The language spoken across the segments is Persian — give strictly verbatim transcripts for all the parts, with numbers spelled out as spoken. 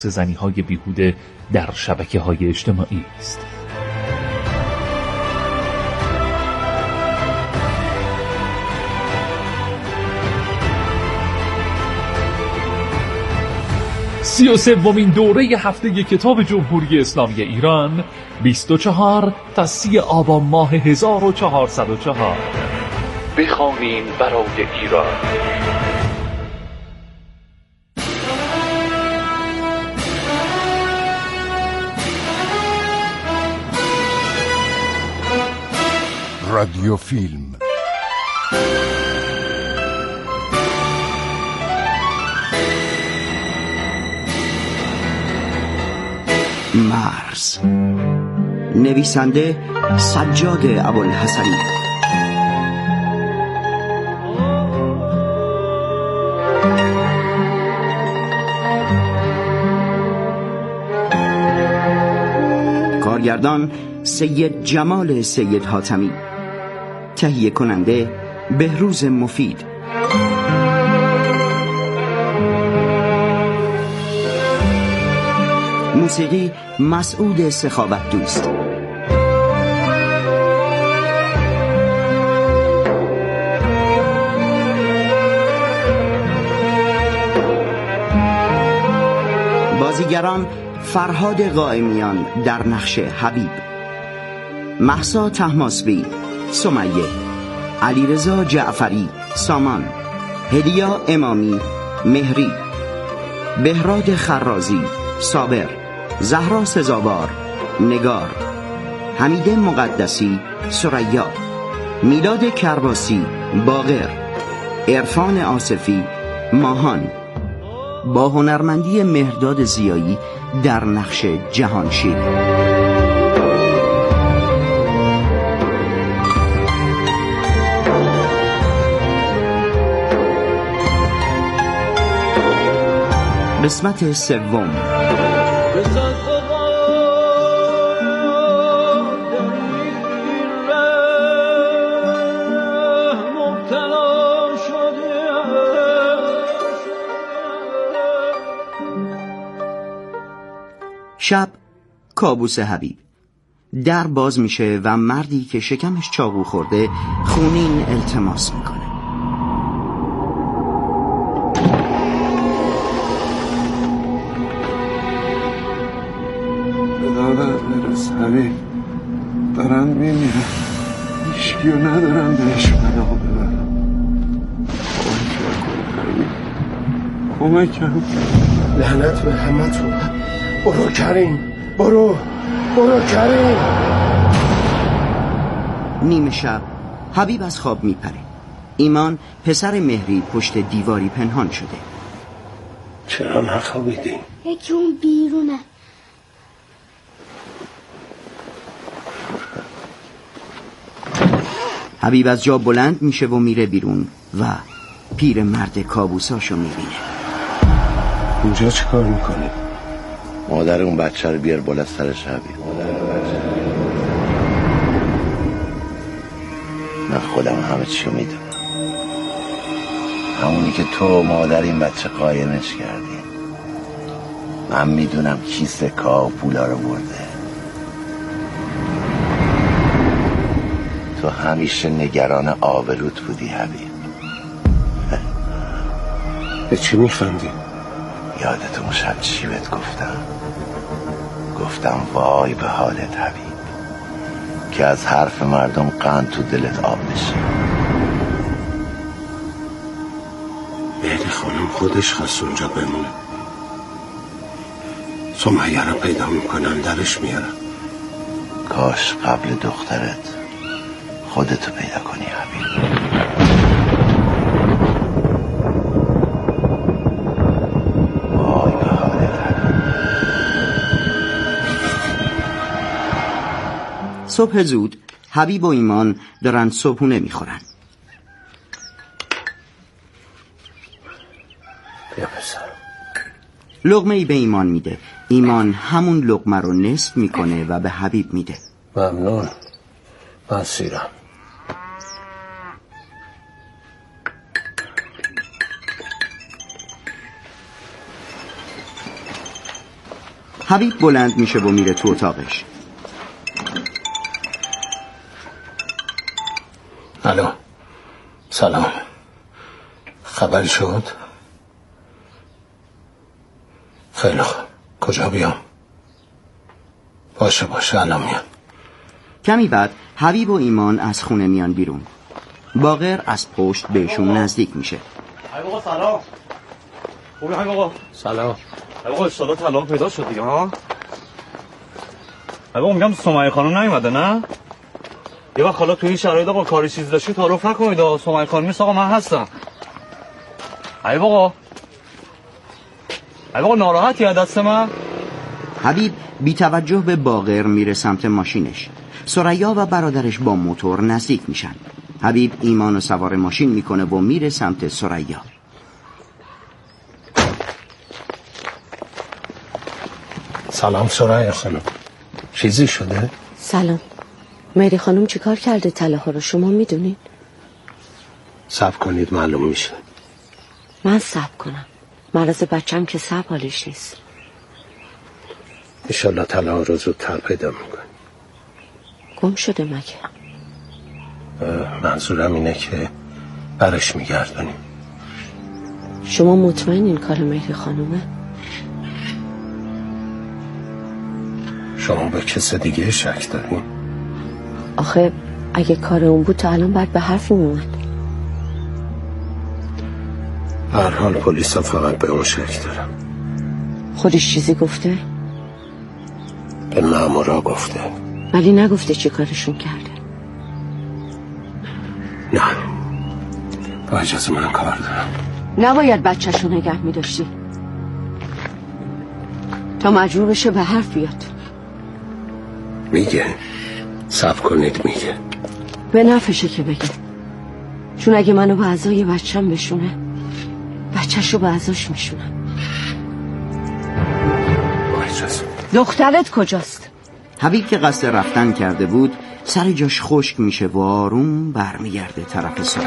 زنی‌های بیهوده در شبکه‌های اجتماعی است. سی و سومین دوره هفته کتاب جمهوری اسلامی ایران، بیست و چهار تا سی آبان ماه هزار و چهارصد و چهار. بخوانیم برای ایران. رادیو فیلم مرز، نویسنده سجاد ابوالحسنی، کارگردان سید جمال سید حاتمی، تهیه کننده بهروز مفید، موسیقی مسعود سخاوت دوست، بازیگران فرهاد قائمیان در نقش حبیب، مهسا طهماسبی سمیه، علیرضا جعفری سامان، هدیه امامی مهری، بهراد خرازی صابر، زهرا سزاوار نگار، حمیده مقدسی ثریا، میلاد کرباسی باقر، عرفان آصفی ماهان، با هنرمندی مهرداد زیایی در نقش جهانشیر. قسمت سوم. شب کابوس حبیب. در باز میشه و مردی که شکمش چاقو خورده خونین التماس میکنه. برس حبیب، دارن میمیرن، هیچکیو ندارم بهش پناه ببرم. کمک کن. لعنت به همتون. برو کریم، برو برو کریم. نیمه شب حبیب از خواب میپره. ایمان پسر مهری پشت دیواری پنهان شده. چرا نخوابیدی؟ یکی اون بیرونه. حبیب از جا بلند میشه و میره بیرون و پیر مرد کابوساشو میبینه. اینجا چه کار میکنی؟ مادر اون بچه رو بیار بالا سرش حبیب. من خودم همه چیو میدونم، همونی که تو مادر این بچه قایمش کردی. من میدونم کی سکا و پولا رو برده. تو همیشه نگران آبروت بودی حبیب. به چی میخندی؟ یادت اون شب چی بهت گفتم؟ گفتم وای به حالت حبیب که از حرف مردم قند تو دلت آب بشه. مهری خانم خودش خواست اونجا بمونه. سمیه رو پیدا میکنم، درش میارم. کاش قبل دخترت خودتو پیدا کنی حبیب. وای به حالت حبیب. صبح زود حبیب و ایمان دارن صبحونه میخورن. بیا پسر. لقمه ای به ایمان میده. ایمان همون لقمه رو نصف میکنه و به حبیب میده. ممنون، من سیرم. حبیب بلند میشه و میره تو اتاقش. الو، سلام. خبری شد؟ خیلی خوب. کجا بیام؟ باشه باشه الان میام. کمی بعد حبیب و ایمان از خونه میان بیرون. باقر از پشت بهشون نزدیک میشه. حبیب آقا سلام. خوبی حبیب آقا؟ سلام. حبیب آقا اشتالا طلاق پیدا شد دیگه ها؟ حبیب آقا میگم سمیه خانم نیومده نه؟ یه وقت حالا تو این شرایط آقا کاری چیزی داشتی تعارف نکنید. سمیه خانم نیست آقا، من هستم. حبیب آقا حبیب آقا ناراحتی از دست من؟ حبیب بی توجه به باقر میره سمت ماشینش. ثریا و برادرش با موتور نزدیک میشن. حبیب ایمان رو سوار ماشین میکنه و میره سمت ثریا. سلام ثریا خانم، چیزی شده؟ سلام. مهری خانم چیکار کرده طلاها رو شما میدونین؟ صبر کنید معلوم میشه. من صبر کنم؟ مرض بچم که صبر حالش نیست. انشالله طلاها رو زودتر پیدا میکنی. گم شده مگه؟ منظورم اینه که برش میگردونیم. شما مطمئن این کار مهری خانومه؟ شما به کس دیگه شک دارین؟ آخه اگه کار اون بود تا الان باید به حرف میومد. هر حال پلیس ها فقط به اون شک دارم. خودش چیزی گفته؟ به مامورا گفته. ولی نگفته چی کارشون کرده. نه، با اجازه من کار دارم. نباید بچه‌شو نگه می‌داشتی تا مجبور بشه به حرف بیاد. میگه صبر کنید میگه. به نفشه که بگه، چون اگه منو به اعضای بچم بشونه بچه‌شو به اعضاش میشونم. با اجازه. دخترت کجاست؟ حبیب که قصد رفتن کرده بود سر جاش خشک میشه و آروم برمیگرده طرف ثریا.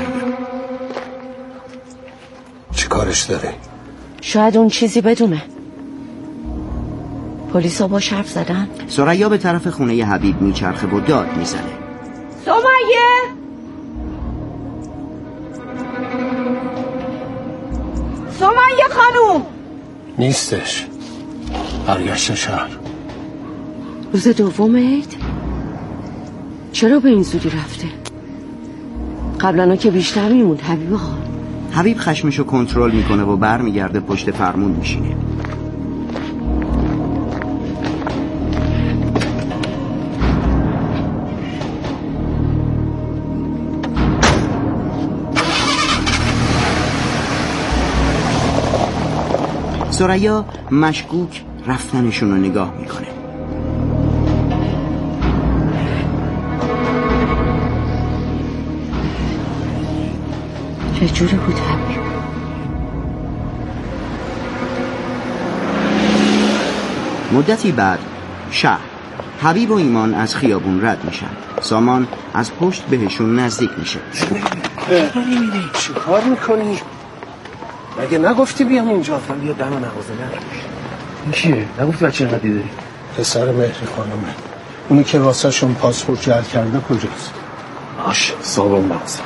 چی کارش داره؟ شاید اون چیزی بدونه. پلیسا باش حرف زدن؟ ثریا به طرف خونه حبیب میچرخه و داد میزنه. سمیه! سمیه خانوم! نیستش. برگشت شهر. روز دوم عید؟ چرا به این زودی رفته؟ قبلا که بیشتر میموند حبیب آقا. حبیب خشمشو کنترل میکنه و برمیگرده پشت فرمون میشینه. ثریا مشکوک رفتنشون رو نگاه میکنه. چه جوری بود حبیب؟ مدتی بعد شهر. حبیب و ایمان از خیابون رد میشن. سامان از پشت بهشون نزدیک میشه. چی کار میکنی؟ مگه نگفتی بیام اینجا؟ من بیا دم مغازه نه. این کیه؟ نگفتی بچه اینقدر دیده؟ پسر مهری خانمه. اونی که واسه شون پاسپورت جعل کرده کجاست؟ باشه صابون مغازه.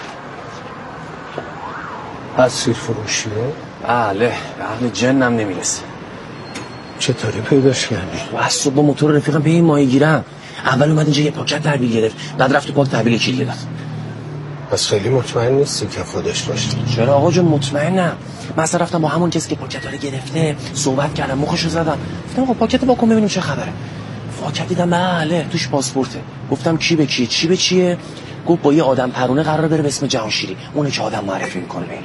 اسیر فروشیه؟ بله، به عقل جنم نمیرسه. چطوری پیداش کردی؟ از صبح با موتور رفیقم به این ماهی گیرم. اول اومد اینجا یه پاکت تحویل گرفت، بعد رفت تو پاک تحویل کیلو داد. پس خیلی مطمئن نیستی که خودش باشه؟ چرا آقا جون مطمئنم. من اصلا رفتم با همون کسی که پاکت رو گرفته صحبت کردم، مخشو زدم. گفتم آقا پاکت با کن ببینیم چه خبره. پاکت دیدم بله توش پاسپورته. گفتم کی به کیه چی به چیه؟ گفت با یه آدم پرونه قرار بره به اسم جهانشیری، اونه که آدم معرفی میکنه به این.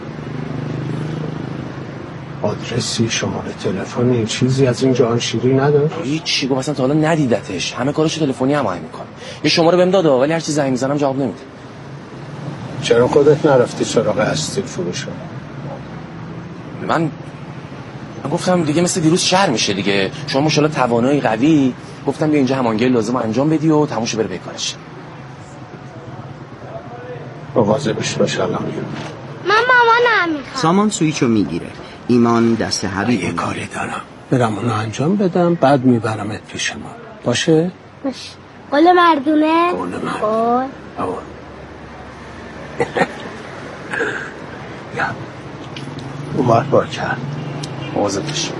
آدرسی، شماره تلفنی، چیزی از این جهانشیری نداره؟ هیچ چی. گفت مثلا تا حالا ندیدتش، همه کاراشو تلفنی هماهنگ میکنه. یه شماره بهم داد ولی هر چی زنگ میزنم جواب نمیده. چرا خودت نرفتی سراغ اسیر فروش؟ من من گفتم دیگه مثل دیروز شهر میشه دیگه، شما ماشاءالله توانایی قوی، گفتم بیا اینجا همانگی لازم انجام بدی و تموش بره به کارش. مواظبش باش الان. من مامانم میخوام. سامان سویچو میگیره. ایمان دست حبیب. یه کاری دارم. برم اونو انجام بدم، بعد میبرمت پیش ما. باشه؟ باشه. قول مردونه؟ قول مردونه. قول. یا اومد بار کرد. مواظبش.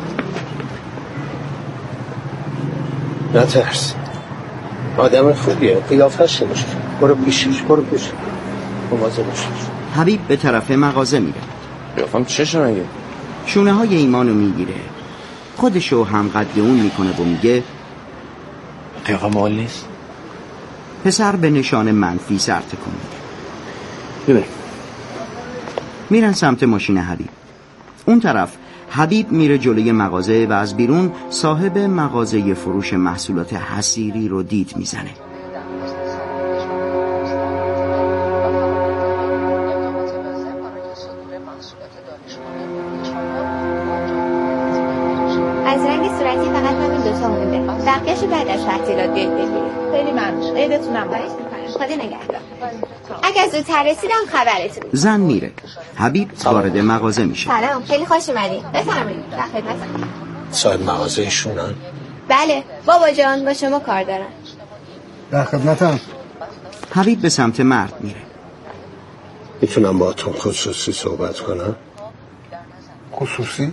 نترس. آدم خوبیه. قیافش نمیشه. برو پیشش. برو پیشش. مواظبش. حبیب به طرف مغازه میره. قیافم چشه مگه؟ شونه های ایمانو میگیره. خودشو هم قد اون میکنه و میگه قیافم مال نیست. پسر به نشان منفی سر تکون میده. ببین. میرن سمت ماشین حبیب. اون طرف حبیب میره جلوی مغازه و از بیرون صاحب مغازه فروش محصولات حصیری رو دید میزنه. از رنگ صورتی فقط همین دوتا مونده. بقیه‌شو بعد از تعطیلات بیاید بگیرید. خیلی ممنون. عیدتونم باشه. خدا نگهدار. اگه زودتر رسیدم خبرتون. زن میره. حبیب وارد مغازه میشه. سلام، خیلی خوش اومدید. بفرمایید. در خدمتم. صاحب مغازه ایشونن؟ بله، بابا جان با شما کار دارن. در خدمتم. حبیب به سمت مرد میره. میتونم با اتون خصوصی صحبت کنم؟ خصوصی؟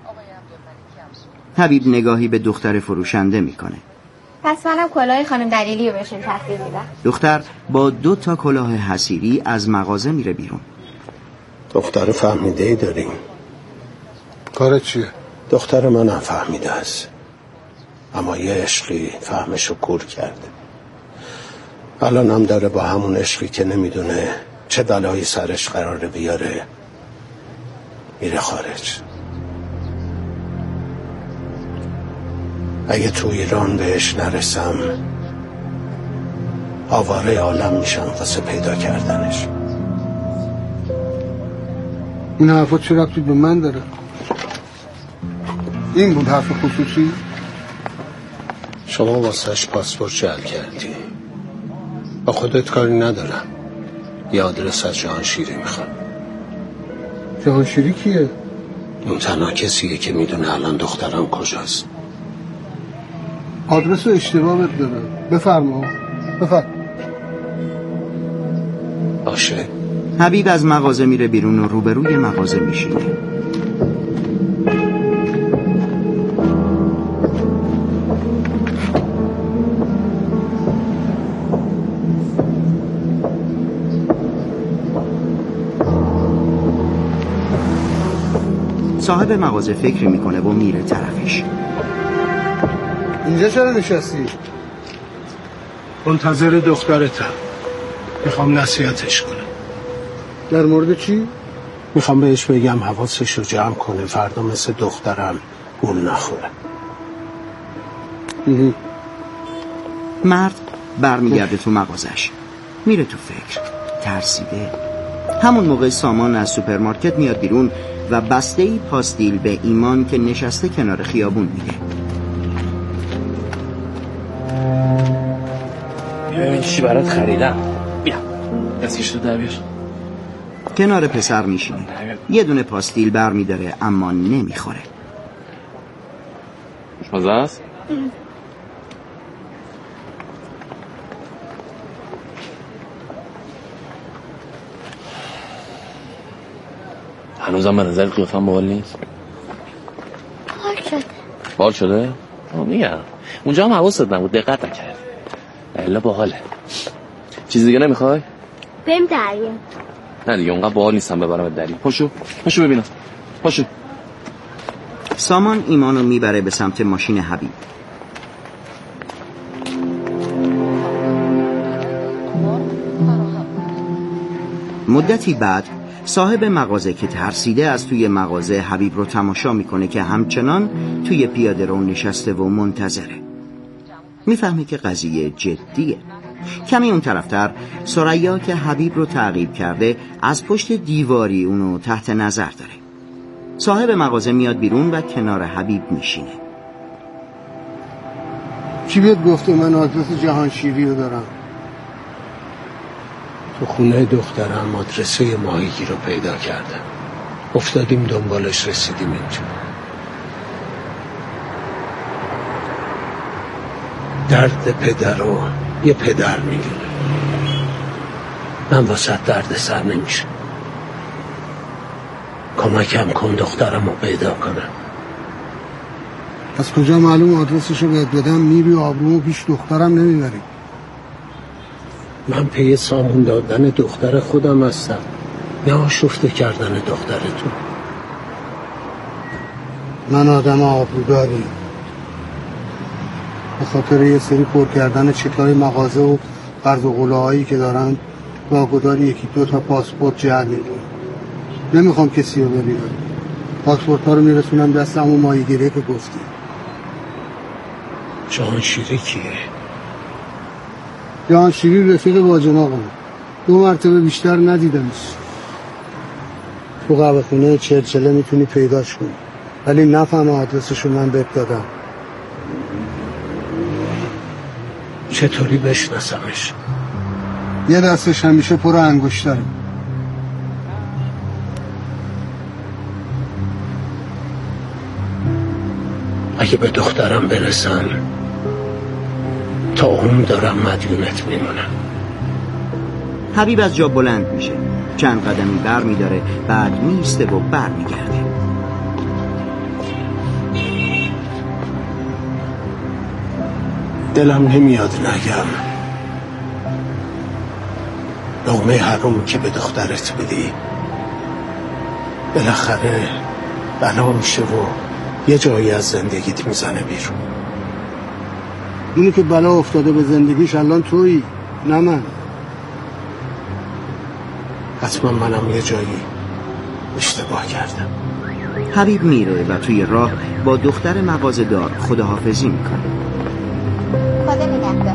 حبیب نگاهی به دختر فروشنده میکنه. پس منم کلاه خانم دلیلی رو بهشون تحویل میدم. دختر با دو تا کلاه حصیری از مغازه میره بیرون. دختر فهمیده ای داریم؟ کارت چیه؟ دختر من هم فهمیده است، اما یه عشقی فهمشو کور کرده. الان هم داره با همون عشقی که نمیدونه چه بلایی سرش قراره بیاره میره خارج. اگه تو ایران بهش نرسم آواره عالم میشم واسه پیدا کردنش. این حرفا چه ربطی به من داره؟ این بود حرف خصوصی؟ شما واسهش پاسپورت جعل کردی، با خودت کاری ندارم. یه آدرس از جهانشیری میخوام. جهانشیری کیه؟ اون تنها کسیه که میدونه الان دخترم کجاست. آدرس رو اشتباه بهت داره. بفرما. بفرم. باشه. حبیب از مغازه میره بیرون و روبروی مغازه میشینه. صاحب مغازه فکر میکنه و میره طرفش. اینجا چرا نشستی؟ منتظر دخترتم. میخوام نصیحتش کنم. در مورد چی؟ میخوام بهش بگم حواسش رو جمع کنه، فردا مثل دخترم گول نخوره. مرد برمیگرده تو مغازش. میره تو فکر. ترسیده. همون موقع سامان از سوپرمارکت میاد بیرون و بسته‌ای پاستیل به ایمان که نشسته کنار خیابون میده. ببین چی برات خریدم. بیا دستکش رو در بیار. کنار پسر میشینه. یه دونه پاستیل بر میداره اما نمیخوره. خوشمزه است؟ هنوزم به نظر قیافم باحال نیست؟ بال شده. بال شده؟ آه میگم اونجا هم حواست نبود، دقت نکردی. الا باحاله. چیز دیگه نمیخوای؟ بریم دریا. نه دیگه اونقدر باحال نیستم ببرم دریا. پاشو پاشو ببینم. پاشو. سامان ایمانو میبره به سمت ماشین حبیب. مدتی بعد صاحب مغازه که ترسیده از توی مغازه حبیب رو تماشا میکنه که همچنان توی پیاده رو نشسته و منتظره. میفهمه که قضیه جدیه. کمی اون طرفتر ثریا که حبیب رو تعقیب کرده از پشت دیواری اونو تحت نظر داره. صاحب مغازه میاد بیرون و کنار حبیب میشینه. کی بهت گفته من آدرس جهانشیری رو دارم؟ تو خونه دخترم مدرسه ماهیگیر رو پیدا کردم. افتادیم دنبالش رسیدیم اینجا. درد پدر رو یه پدر میدونه. من واسه درد سر نمیشه. کمکم کن دخترم رو پیدا کنم. از کجا معلوم آدرسشو بهت بدم میری آبرومو پیش دخترم نمیبری؟ من پی سامون دادن دختر خودم هستم، نه آشفته کردن دخترتون. من آدم آبروداریم. به خاطر یه سری پر کردن چکای مغازه و قرض و قلاهایی که دارن واگذار یکی دو تا پاسپورت جعل میدونم. نمیخوام کسی رو ببینم. پاسپورت ها رو میرسونم دست همون ماهیگیره که گفتی. جهانشیری کیه؟ جهانشیری رفیق باجناقم. دو مرتبه بیشتر ندیدمش. تو قهوه خونه چلچله میتونی پیداش کنی، ولی نفهم آدرسشو من بهت دادم. چطوری بشناسمش؟ یه دستش همیشه پر انگشتره. اگه به دخترم برسن تا اون دارم مدیونت میمونم. حبیب از جا بلند میشه، چند قدمی بر میداره، بعد میسته و بر میگرده. دلم نمیاد نگم. لقمه حروم که به دخترت بدی بالاخره بلا میشه و یه جایی از زندگیت میزنه بیرون. اینی که بلا افتاده به زندگیش الان تویی، نه من. حتما منم یه جایی اشتباه کردم. حبیب میره و توی راه با دختر مغازه‌دار خداحافظی میکنه. خدا نگهدار.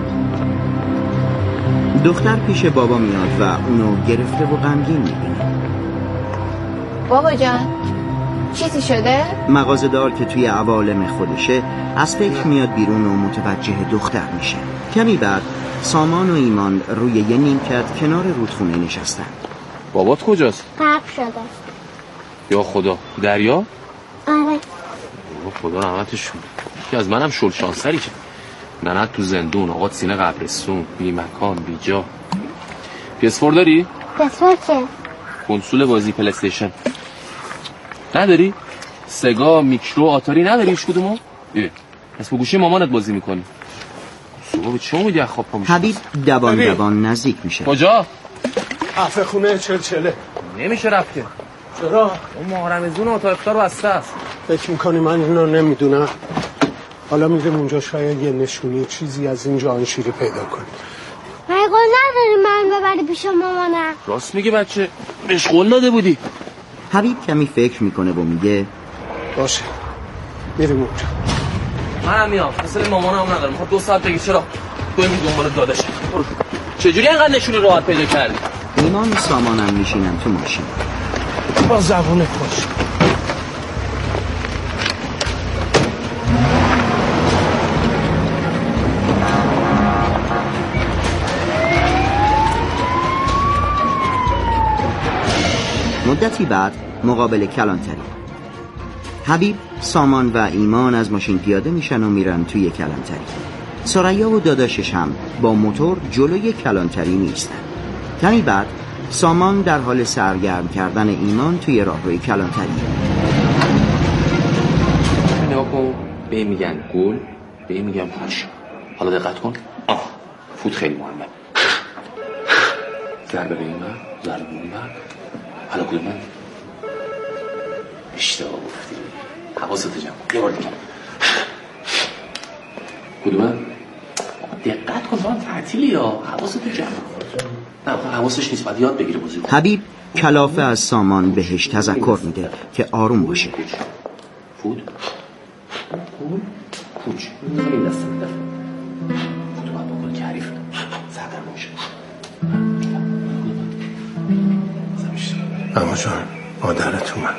دختر پیش بابا میاد و اونو گرفته و غمگین میبینه. بابا جان چیزی شده؟ مغازه‌دار که توی عوالم خودشه از فکر میاد بیرون و متوجه دختر میشه. کمی بعد سامان و ایمان روی یه نیمکت کنار رودخونه نشستن. بابات کجاست؟ غرق شده. یا خدا، دریا؟ آره. خدا رحمتشون. که از منم شل شانسری که ننت تو زندون، آقات سینه قبرستون، بی مکان بی جا. پی اس فور داری؟ پی اس فور چه؟ کنسول بازی پلی استیشن نداری؟ سگا، میکرو، آتاری نداری هیچ کدومو؟ اه پس با گوشی مامانت بازی میکنی. صبح به چه امیدی از خواب پا میشی؟ حبیب دوان دوان نزدیک میشه. کجا؟ قهوه خونه چلچله. نمیشه رفت که. چرا؟ اون ماه رمضون اتاق افطار بسته است. فکر میکنی من اینو نمیدونم؟ حالا میریم اونجا، شاید یه نشونی چیزی از این جهانشیری پیدا کنیم. من قول نداری من ببری پیش مامانم. راست میگه بچه، بهش قول داده بودی. حبیب کمی فکر میکنه و میگه باشه میریم اونجا. منم میام، مثل مامانم ندارم. میخواد دو ساعت بگی چرا؟ تو این دنبال داداش. چجوری اینقدر نشونی راحت پیدا کردی؟ ایمان و سامانم میشینن تو ماشین. با زبونت باش. مدتی بعد مقابل کلانتری، حبیب، سامان و ایمان از ماشین پیاده میشن و میرن توی کلانتری. سریا و داداشش هم با موتور جلوی کلانتری نیستن. کمی بعد سامان در حال سرگرم کردن ایمان توی راهروی کلانتری. نگاه کن، به این میگن گل، به این میگن پوچ. حالا دقت کن. آه فوت خیلی مهمه. ضربه به این بر، ضربه به این بر. حالا کدوم من؟ اشتباه گفتی. حواستو جمع کن. یه بار دیگه. کدوم من؟ دقت کن، من تعطیلی ها. حواستو جمع کن. نه حواسش نیست، باید یاد بگیره بازی کن. حبیب کلافه از سامان بهش تذکر میده که آروم باشه. فوت فوت پوچ این دست میده. تو باید بکن که حریف سردر باشه. اما جان مادرت اومد.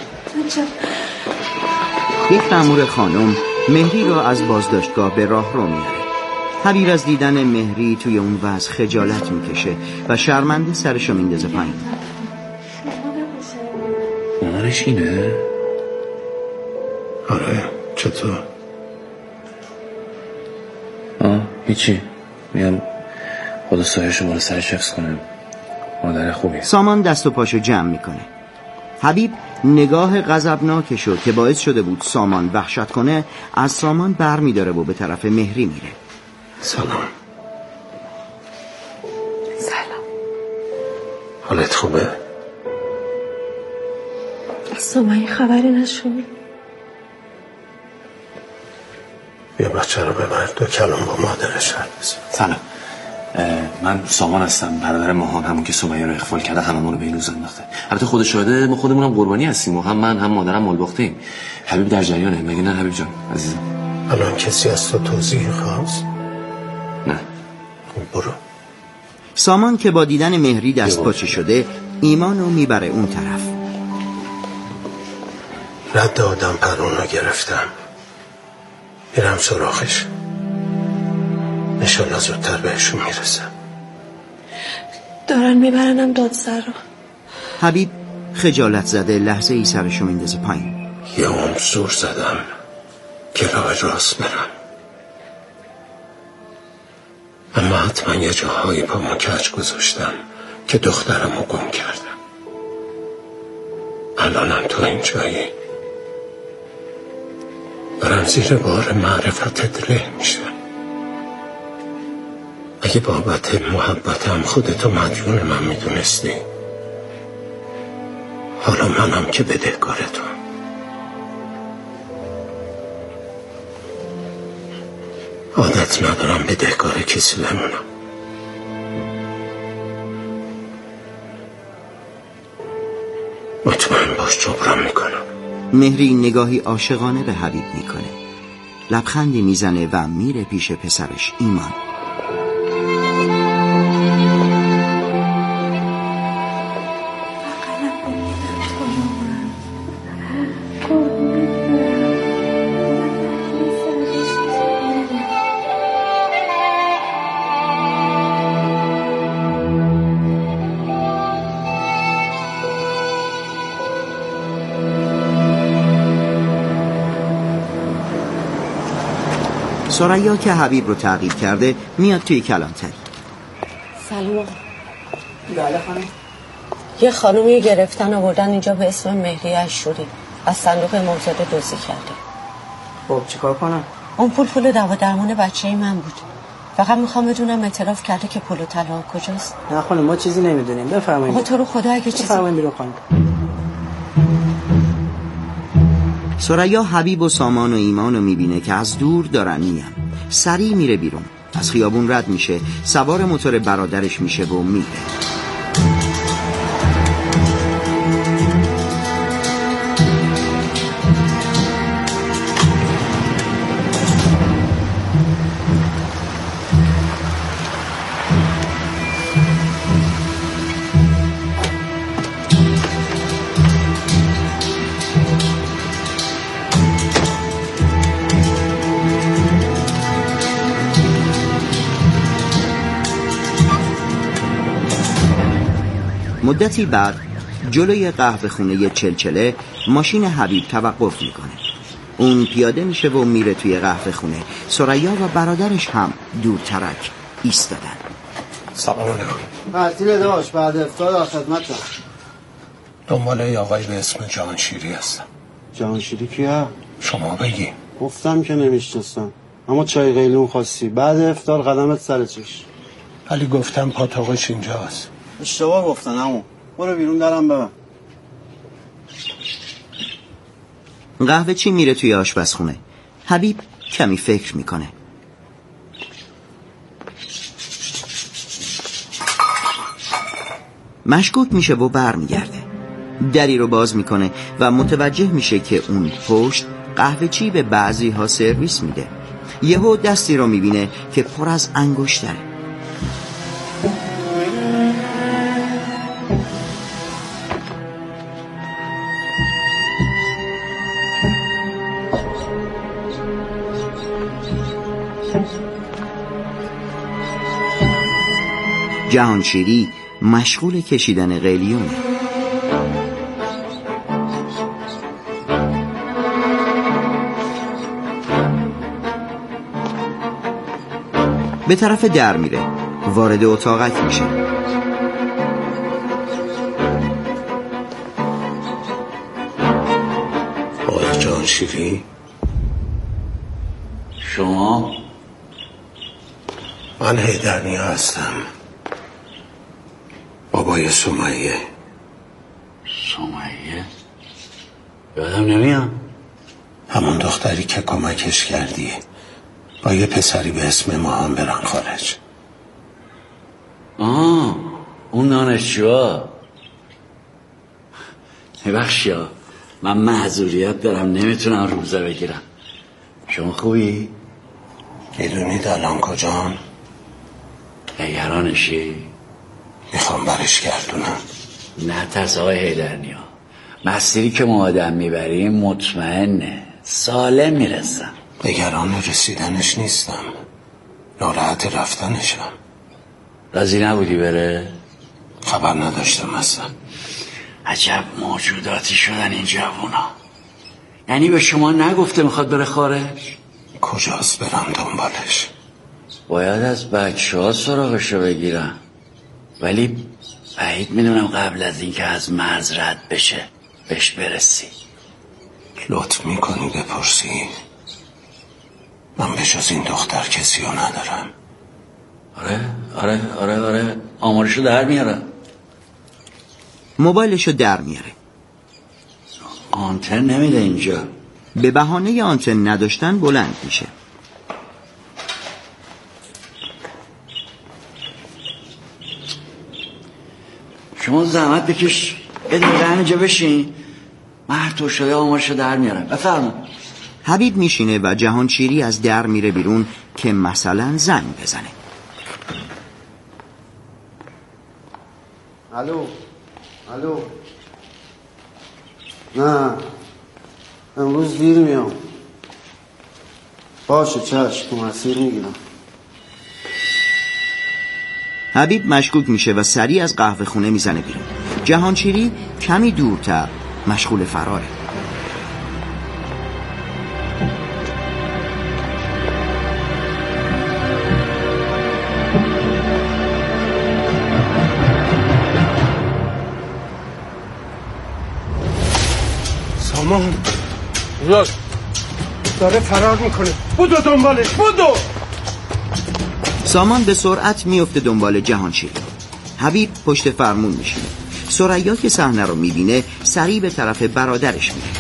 یک مأمور خانم مهری را از بازداشتگاه به راه رو میاره. حبیب از دیدن مهری توی اون وضع خجالت میکشه و شرمنده سرشو میندازه پایین. مامانش اینه؟ آره چطور؟ آه هیچی، میگم خدا سایه شما رو سرش حفظ کنه. مادر خوبی. سامان دست و پاشو جمع میکنه. حبیب نگاه غضبناکشو که باعث شده بود سامان وحشت کنه از سامان بر میداره و به طرف مهری میره. سلام. سلام. حالت خوبه؟ از سامان خبری نشد؟ بیا بچه رو ببر دو کلام با مادرش حرف بزن. سلام، من سامان هستم، برادر ماهان، همون که سمیه رو اخفال کرده هممون رو به این روز انداخته. البته خود شاهده، ما خودمونم قربانی هستیم و هم من هم مادرم مال باختیم. حبیب در جریانه، مگه نه حبیب جان عزیزم؟ الان کسی از تو توضیح خواست؟ نه. برو. سامان که با دیدن مهری دست پاچه شده ایمانو میبره اون طرف. رد آدم پرونو گرفتم، میرم سراغش، انشالله زودتر بهشون میرسم. دارن میبرنم دادسر رو. حبیب خجالت زده لحظه ای سرشو میندازه پایین. یه عمر زور زدم که راه راست برم، اما حتما یه جاهایی پا مکج گذاشتم که دخترم رو گم کردم. الانم تو این جایی برم زیر بار معرفتت ره میشم. اگه بابت محبتم خودتو مدیون من میدونستی، حالا منم که بدهکارتم. عادت ندارم بدهکار کسی بمونم. مطمئن باش جبران میکنم. مهری نگاهی عاشقانه به حبیب میکنه، لبخندی میزنه و میره پیش پسرش ایمان. ثریا که حبیب رو تعقیب کرده میاد توی کلانتری. سلام. بله خانم. یه خانومی گرفتن آوردن اینجا به اسم مهری اشوری، از صندوق امامزاده دزدی کرده. خب چیکار کنم؟ اون پول پول دوا درمون بچه من بود. فقط میخوام بدونم اعتراف کرده که پول و طلا کجاست. نه خانم ما چیزی نمیدونیم، بفرمایید. آقا تو رو خدا اگه چیزی بفرمایید بیرون خانم. ثریا حبیب و سامان و ایمان رو میبینه که از دور دارن میان. سریع میره بیرون، از خیابون رد میشه، سوار موتور برادرش میشه و میره. مدتی بعد جلوی قهوه خونه چلچله ماشین حبیب توقف میکنه. اون پیاده میشه و میره توی قهوه خونه. ثریا و برادرش هم دورترک ایستادن. سلام علیکم. تعطیل داشت بعد افطار در خدمتم. دنبال یه آقای به اسم جهانشیری هستم. جهانشیری کیه؟ شما بگی. گفتم که نمیشناسم، اما چای قیلون خواستی بعد افطار قدمت سر چش. ولی گفتم پاتاقش اینجاست. اشتباه گفتن عمو. برو بیرون درم ببن. قهوه چی میره توی آشپزخونه. حبیب کمی فکر میکنه. مشکوک میشه و بر میگرده. دری رو باز میکنه و متوجه میشه که اون پشت قهوه چی به بعضی ها سرویس میده. یهو دستی رو میبینه که پر از انگشتره. جهانشیری مشغول کشیدن قلیونه. به طرف در میره، وارد اتاقک میشه. آقای جهانشیری؟ شما؟ من حیدرنیا هستم، بابای سمیه. سمیه؟ یادم نمیاد. همون دختری که کمکش کردی با یه پسری به اسم ماهان برن خارج. آه اون دانشجوها. ببخشید من معذوریت دارم، نمیتونم روزه بگیرم. شما خوبی؟ میدونید الان کجان؟ نگرانشی؟ میخوام برش گردونم. نه ترس آقای حیدرنیا، مسیری که ما آدم میبریم مطمئنه سالم میرسم. نگران رسیدنش نیستم، ناراحت رفتنشم. راضی نبودی بره؟ خبر نداشتم اصلا. عجب موجوداتی شدن این جوونا. یعنی به شما نگفته میخواد بره خارج؟ کجاست برم دنبالش؟ باید از بچه ها سراغشو بگیرم، ولی بعید میدونم قبل از این که از مرز رد بشه بهش برسی. لطف میکنی بپرسی؟ من به جز این دختر کسی رو ندارم. آره آره آره آره آمارشو در میارم. موبایلشو در میاره. آنتن نمیده اینجا. به بهانه آنتن نداشتن بلند میشه. شما زحمت بکش یه دقیقه همینجا بشین، من هر طور شده آمارشو در میارم. بفرما. حبیب میشینه و جهانشیری از در میره بیرون که مثلا زنگ بزنه. الو الو. نه امروز دیر میام. باشه چشم، تو مسیر میگیرم. حبیب مشکوک میشه و سریع از قهوه خونه میزنه بیرون. جهانشیری کمی دورتر مشغول فراره. سامان راست داره فرار میکنه، بودو دنبالش، بودو. سامان به سرعت میفته دنبال جهانشیری. حبیب پشت فرمون میشینه. ثریا که صحنه رو میبینه سریع به طرف برادرش میره.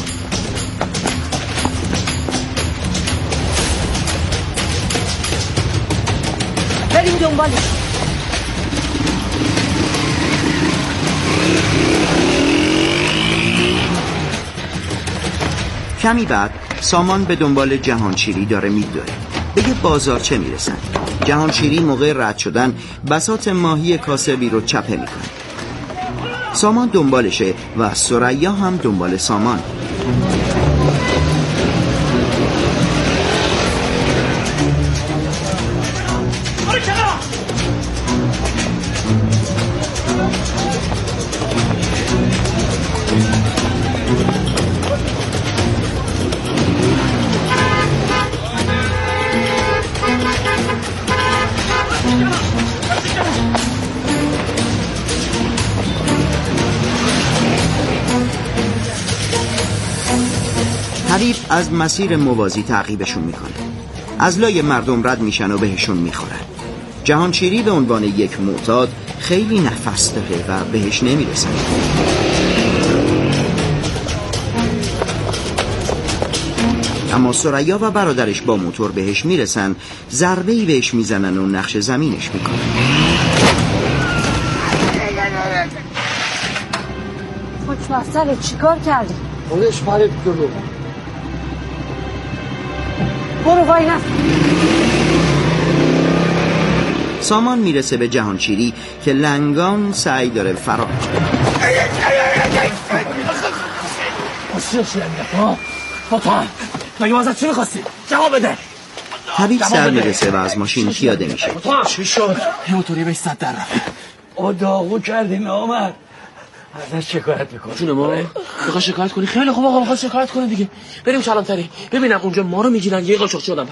بریم دنبالش. کمی بعد سامان به دنبال جهانشیری داره میدوه. به یه بازارچه میرسن. جهانشیری موقع رد شدن بساط ماهی کاسبی رو چپه میکنه. سامان دنبالشه و ثریا هم دنبال سامان. حبیب از مسیر موازی تعقیبشون میکنه. از لای مردم رد میشن و بهشون میخورن. جهانشیری به عنوان یک معتاد خیلی نفس داره و بهش نمیرسن. اما ثریا و برادرش با موتور بهش میرسن، ضربه‌ای بهش میزنن و نقش زمینش میکنن. خوشبختره چیکار کردی؟ خودش پرید جلو. برو وای نفت. سامان میرسه به جهانشیری که لنگان سعی داره فرار کنه. مگه ما ازت چی میخواستی؟ جواب بده. حبیب سر میرسه و از ماشین پیاده میشه. چی شد؟ موتوری بهش صد در رفت. او داغو کردیم آمد. ازش شکایت میکنه. جون ما میخوای شکایت کنی؟ خیلی خوب آقا، میخوای شکایت کنی دیگه. بریم کلانتری ببینم اونجا ما رو میگیرن یه قاشق شدم.